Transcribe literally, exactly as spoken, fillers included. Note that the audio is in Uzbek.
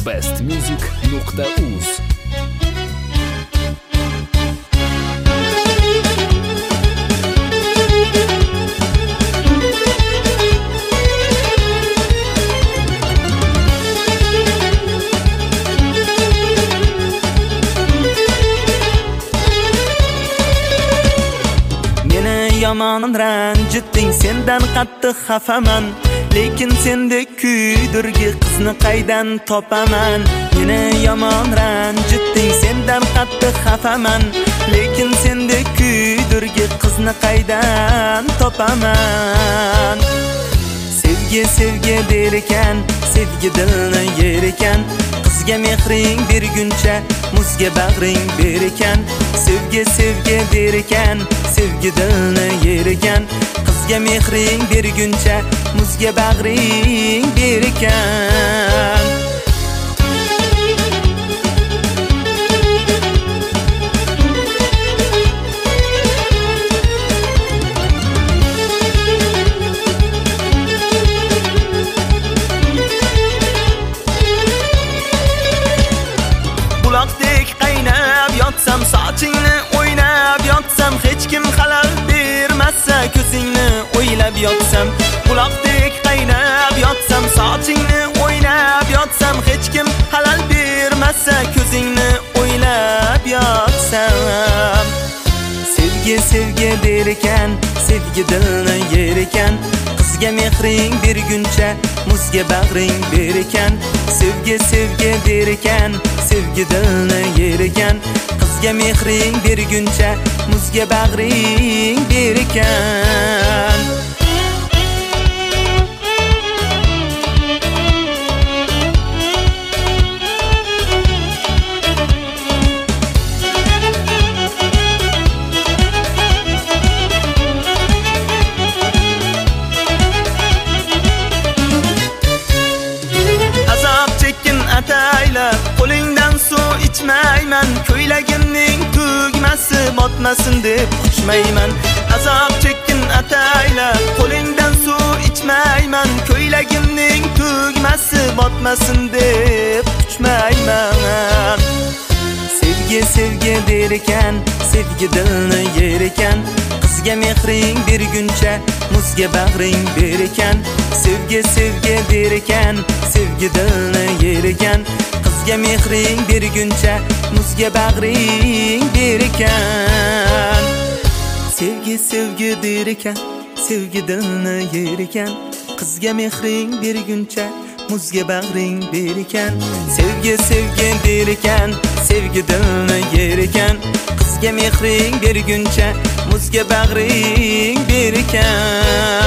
best music nuqta uz. Yomon ranjitding, sendan qattiq xafaman, lekin sendek kuydirgi qizni qaydan topaman. Meni yomon ranjitding, sendan qattiq xafaman, lekin sendek kuydirgi qizni qaydan topaman. Sevgi sevgi der ekan, sevgi dilni yer ekan, qizga mehring berguncha muzga bag'ring ber ekan. Sevgi sevgi der ekan, sevgi dilni yer ekan, qizga mehring berguncha muzga bag'ring ber ekan. Buloqdek qaynab yotsam, sochingni o'ynab yotsam, hech kim xalal bermasa, ko'zingni o'ylab yotsam. Buloqdek qaynab yotsam, sochingni o'ynab yotsam, hech kim xalal bermasa, ko'zingni o'ylab yotsam. Sevgi sevgi der ekan, sevgi dilni yer ekan, qizga mehring berguncha muzga bag'ring ber ekan. Sevgi sevgi der ekan, sevgi dilni yer ekan, qizga mehring berguncha muzga bag'ring ber ekan. Qo'lingdan suv ichmayman, ko'ylagimning tugmasi botmasin deb quchmayman. Azob chekkin atayla, qo'lingdan suv ichmayman, ko'ylagimning tugmasi botmasin deb quchmayman. Sevgi sevgi der ekan, sevgi dilni yer ekan, qizga mehring berguncha muzga bag'ring ber ekan. Sevgi sevgi der ekan, sevgi dilni yer ekan, qizga mehring berguncha muzga bag'ring ber ekan. Sevgi sevgi der ekan, sevgi dilni yer ekan, qizga mehring berguncha muzga bag'ring ber ekan. Sevgi sevgi der ekan, sevgi dilni yer ekan, qizga mehring berguncha muzga bag'ring ber ekan.